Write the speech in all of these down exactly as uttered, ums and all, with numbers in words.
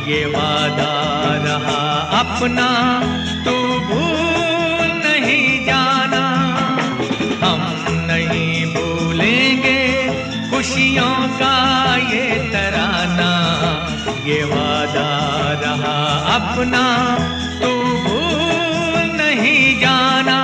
ये वादा रहा अपना, तू भूल नहीं जाना। हम नहीं भूलेंगे खुशियों का ये तराना। ये वादा रहा अपना, तू भूल नहीं जाना।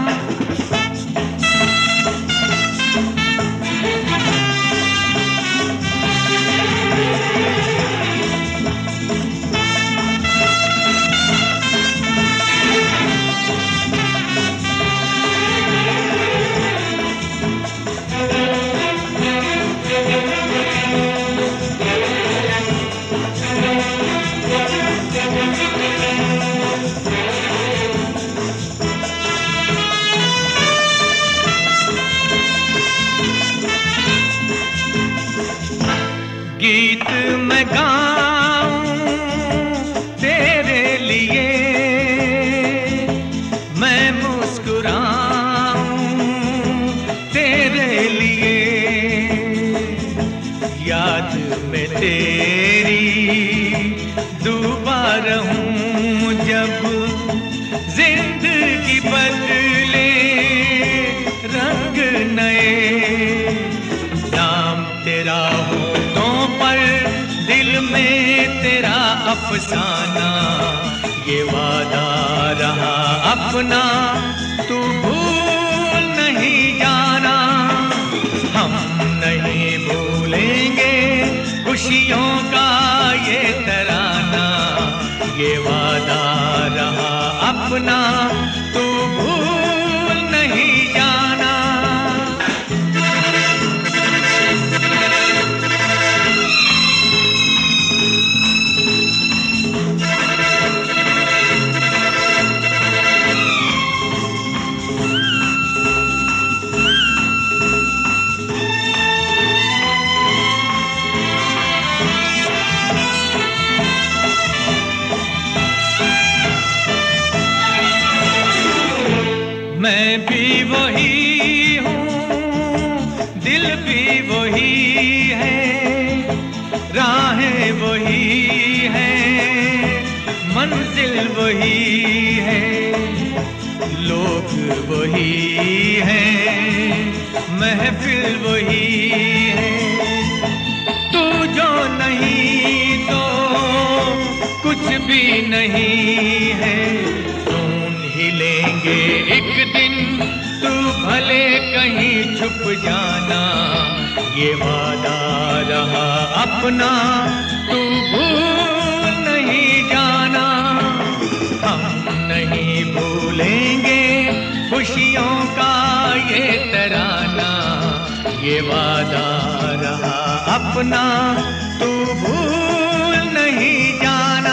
गीत मैं गाऊं तेरे लिए, मैं मुस्कुराऊं तेरे लिए। याद में तेरी डूबा रहूं जब जिंदगी बदले रंग नए। नाम तेरा होठों पर, दिल में तेरा अफसाना। ये वादा रहा अपना, तू भूल नहीं जाना। हम नहीं भूलेंगे खुशियों का ये तराना। ये वादा रहा अपना, तू भूल नहीं जाना। मैं भी वही हूँ, दिल भी वही है, राहें वही हैं, मंजिल वही है। लोग वही हैं, महफिल वही है। तू जो नहीं तो कुछ भी नहीं है। लेंगे एक दिन, तू भले कहीं छुप जाना। ये वादा रहा अपना, तू भूल नहीं जाना। हम नहीं भूलेंगे खुशियों का ये तराना। ये वादा रहा अपना, तू भूल नहीं जाना।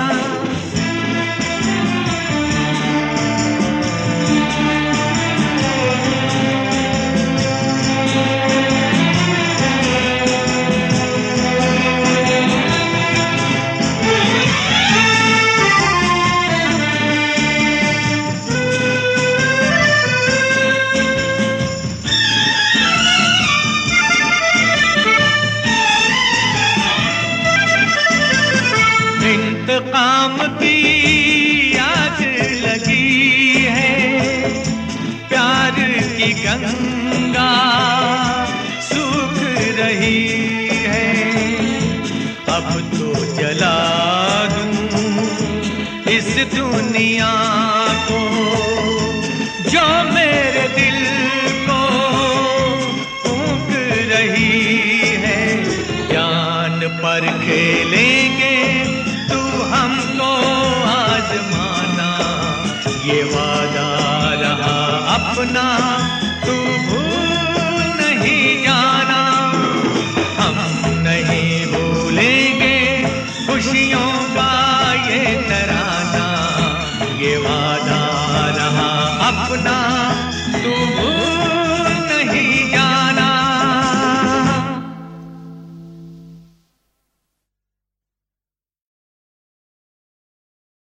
इंतकाम की याद लगी है, प्यार की गंगा सूख रही है। अब तो जला दूं इस दुनिया को, जो मेरे दिल को फूंक रही है। जान पर खेलेंगे हमको आजमाना। ये वादा रहा अपना, तू भूल नहीं जाना। हम नहीं भूलेंगे खुशियों का ये तराना। ये वादा रहा अपना, तू